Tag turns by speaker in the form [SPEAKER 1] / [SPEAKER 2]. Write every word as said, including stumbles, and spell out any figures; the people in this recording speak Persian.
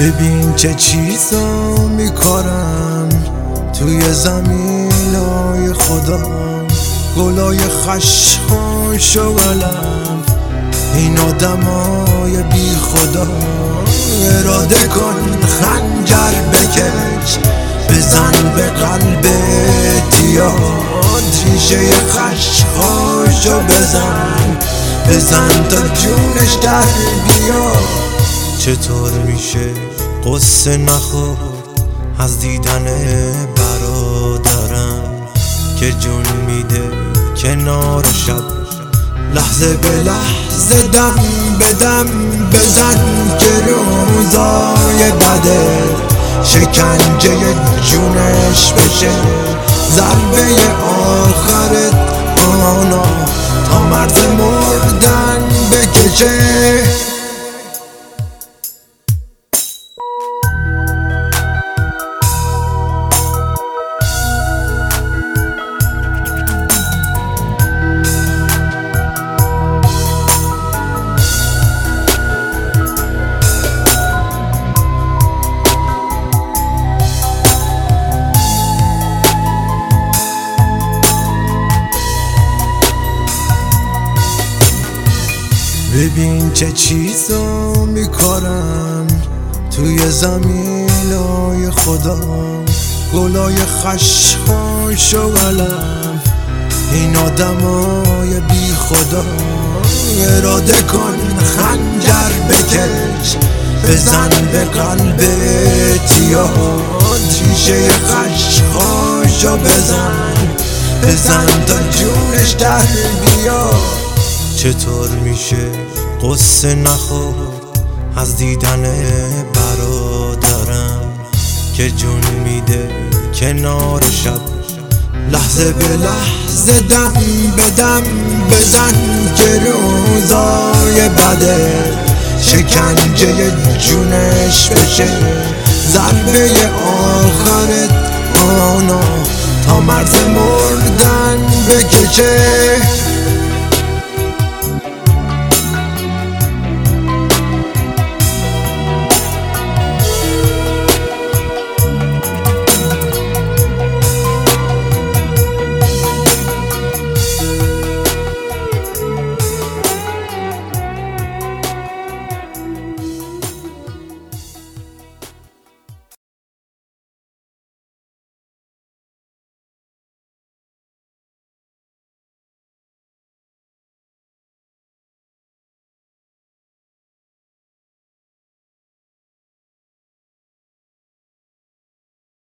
[SPEAKER 1] ببین چه چیزا میکارم توی زمینای خدا، گلای خشخاش و علم این آدمای بی خدا. اراده کن خنجر بکش، بزن به قلب تیاد، ریشه خشخاشو بزن بزن تا جونش در بیاد. چطور میشه قصه نخورد از دیدن برادرم که جون میده کنار شب، لحظه به لحظه دم به دم بزن که روزای بده شکنجه جونش بشه ضربه آخرت آنا تا مرز مردن بکشه. ببین چه چیزا میکارم توی زمینای خدا، گلای خشخاش و علم این آدمای بی خدا. اراده کن خنجر بکش، بزن به قلب تیاد، ریشه خشخاشو بزن بزن تا جونش در بیاد. چطور میشه قصه نخورد از دیدن برادرم که جون میده کنار شب، لحظه به لحظه دم به دم بزن که روزای بده شکنجه جونش بشه ضربه آخرت آنا تا مرز مردن بکشه.